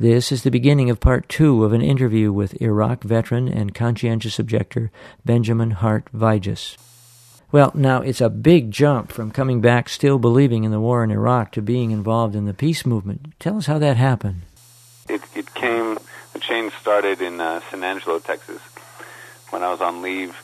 This is the beginning of part 2 of an interview with Iraq veteran and conscientious objector Benjamin Hart Vigis. Well, now, it's a big jump from coming back still believing in the war in Iraq to being involved in the peace movement. Tell us how that happened. The change started in San Angelo, Texas. When I was on leave,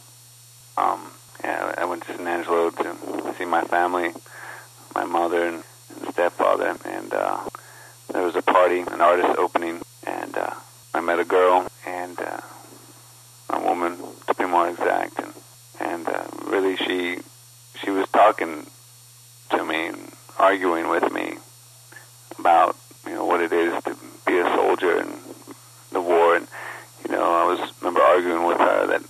I went to San Angelo to see my family, my mother and stepfather, and there was a party, an artist opening, and I met a girl, and a woman, to be more exact, and really she was talking to me and arguing with me about what it is to be a soldier in the war, and I remember arguing with her that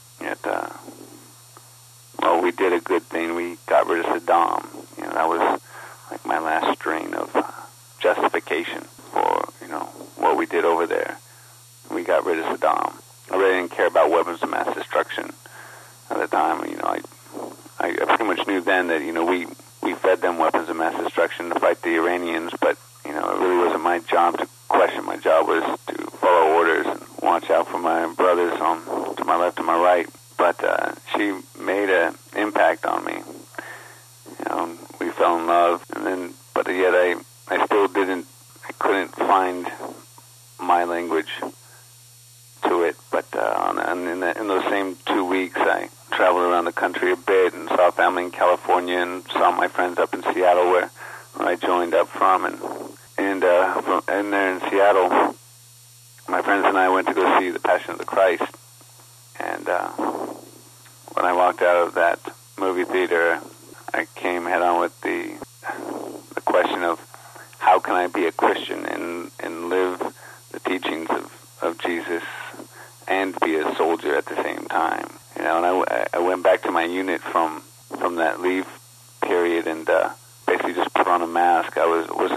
we did a good thing. We got rid of Saddam. That was like my last string of justification for what we did over there. We got rid of Saddam. I really didn't care about weapons of mass destruction at the time. I pretty much knew then that we fed them weapons of mass destruction to fight the Iranians, but it really wasn't my job to question. My job was to follow orders and watch out for my brothers to my left and my right. But she made an impact on me. We fell in love, but yet I still couldn't find my language to it. But in those same 2 weeks, I traveled around the country a bit and saw family in California and saw my friends up in Seattle where I joined up from. And there in Seattle, my friends and I went to go see The Passion of the Christ. And when I walked out of that movie theater, I came head on with the question of how can I be a Christian and live the teachings of Jesus and be a soldier at the same time. And I went back to my unit from that leave period and basically just put on a mask. I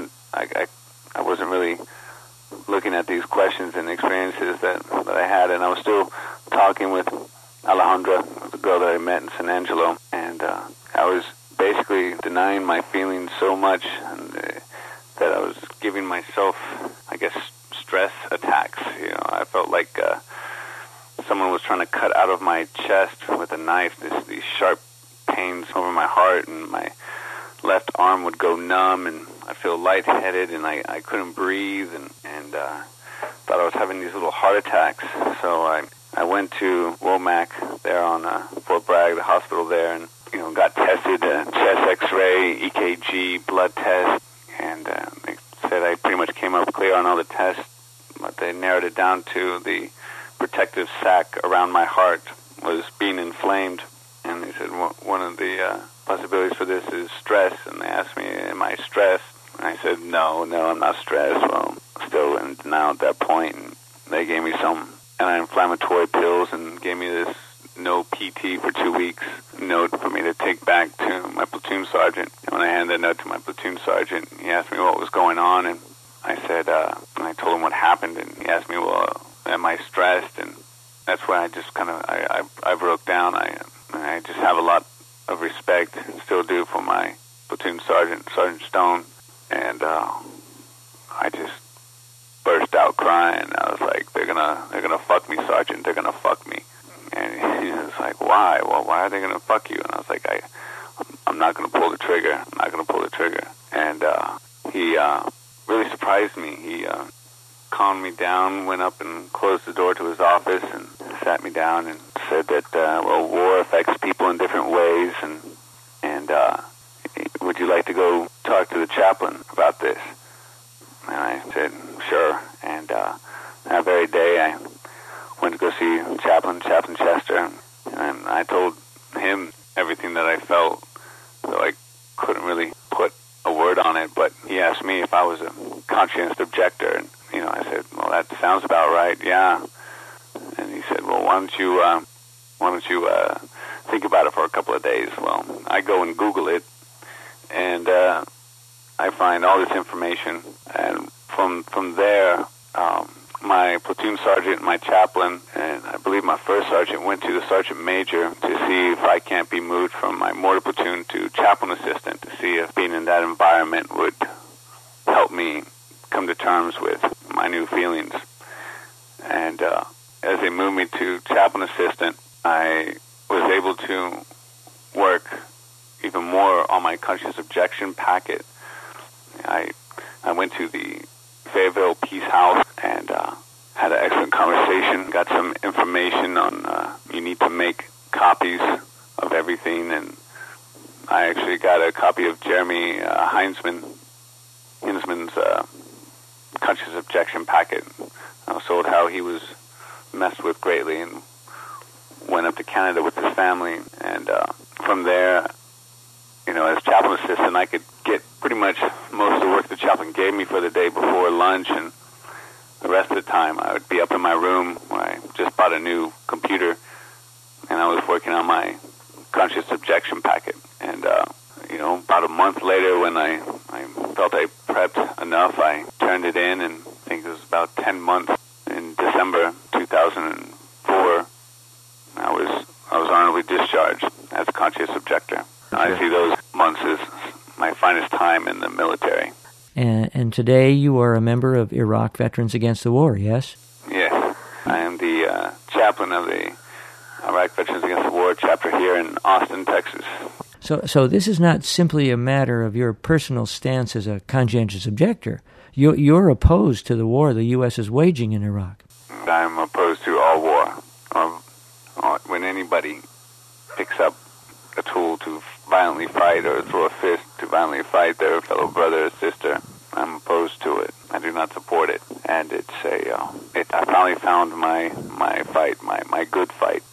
wasn't really looking at these questions and experiences that I had, and I was still talking with Alejandra, the girl that I met in San Angelo, and I was basically denying my feelings so much that I was giving myself, I guess, stress attacks. I felt like someone was trying to cut out of my chest with a knife these sharp pains over my heart, and my left arm would go numb, and I feel lightheaded, and I couldn't breathe, and thought I was having these little heart attacks. So I went to Womack there on Fort Bragg, the hospital there, and got tested, chest X-ray, EKG, blood test, and they said I pretty much came up clear on all the tests, but they narrowed it down to the protective sac around my heart was being inflamed, and they said one of the possibilities for this is stress, and they asked me, am I stressed? And I said, no, I'm not stressed. Well, still in denial at that point, and they gave me some anti-inflammatory pills and gave me this no PT for 2 weeks note for me to take back to my platoon sergeant. And when I handed that note to my platoon sergeant, he asked me what was going on, and I said, and I told him what happened, and he asked me, well, am I stressed? And that's when I just kind of, I broke down. I just have a lot of respect, and still do, for my platoon sergeant, Sergeant Stone, and I just burst out crying. I was like, they're gonna fuck me, Sergeant. They're gonna fuck me. And he was like, why? Well, why are they gonna fuck you? And I was like, I'm not gonna pull the trigger. I'm not gonna pull the trigger. And he really surprised me. He calmed me down, went up and closed the door to his office, and sat me down and said that war affects people in different ways, and would you like to go talk to the chaplain about this? And I said, sure. And that very day, I went to go see Chaplain Chester, and I told him everything that I felt, so I couldn't really put a word on it, but he asked me if I was a conscientious objector, and I said, well, that sounds about right, yeah. And he said, well, why don't you think about it for a couple of days? Well, I go and Google it, and I find all this information, and from there, my platoon sergeant, my chaplain, and I believe my first sergeant went to the sergeant major to see if I can't be moved from my mortar platoon to chaplain assistant, to see if being in that environment would help me come to terms with my new feelings. And as they moved me to chaplain assistant, I was able to work even more on my conscious objection packet. I went to the Fayetteville Peace House and had an excellent conversation, got some information on you need to make copies of everything, and I actually got a copy of Jeremy Hinsman's conscious objection packet. I was told how he was messed with greatly and went up to Canada with his family, and from there, as chaplain assistant, I could get pretty much most of the work the chaplain gave me for the day before lunch, and the rest of the time I would be up in my room where I just bought a new computer, and I was working on my conscious objection packet. And, about a month later, when I felt I prepped enough, I turned it in, and I think it was about 10 months. In December 2004, I was honorably discharged as a conscious objector. I see those months as my finest time in the military. And today you are a member of Iraq Veterans Against the War, yes? Yes. I am the chaplain of the Iraq Veterans Against the War chapter here in Austin, Texas. So this is not simply a matter of your personal stance as a conscientious objector. You're opposed to the war the U.S. is waging in Iraq. I'm opposed to all war. When anybody picks up a tool to violently fight or throw a fist to violently fight their fellow brother or sister, I'm opposed to it. I do not support it. And it's I finally found my fight, my good fight.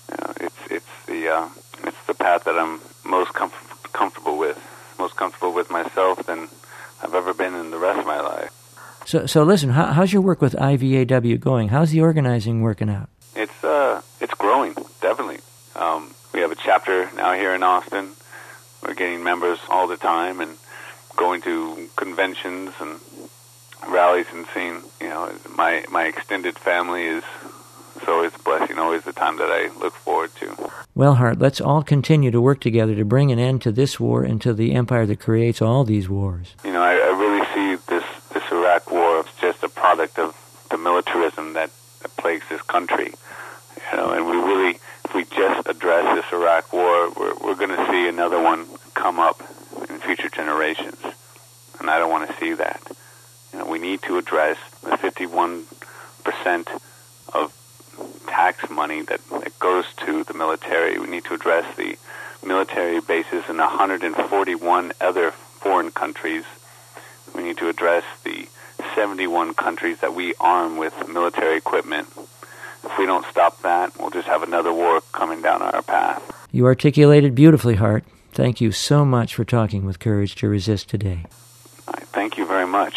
It's the path that I'm most comfortable with myself than I've ever been in the rest of my life. So listen, how's your work with IVAW going? How's the organizing working out? It's growing, definitely. We have a chapter now here in Austin. We're getting members all the time and going to conventions and rallies and seeing, my extended family is always a blessing, always the time that I look forward to. Well, Hart, let's all continue to work together to bring an end to this war and to the empire that creates all these wars. I really see this Iraq war as just a product of the militarism that plagues this country. And we really, if we just address this Iraq war, we're going to see another one come up in future generations. And I don't want to see that. We need to address the 51% of tax money that goes to the military. We need to address the military bases in 141 other foreign countries. We need to address the 71 countries that we arm with military equipment. If we don't stop that, we'll just have another war coming down our path. You articulated beautifully, Hart. Thank you so much for talking with Courage to Resist today. Thank you very much.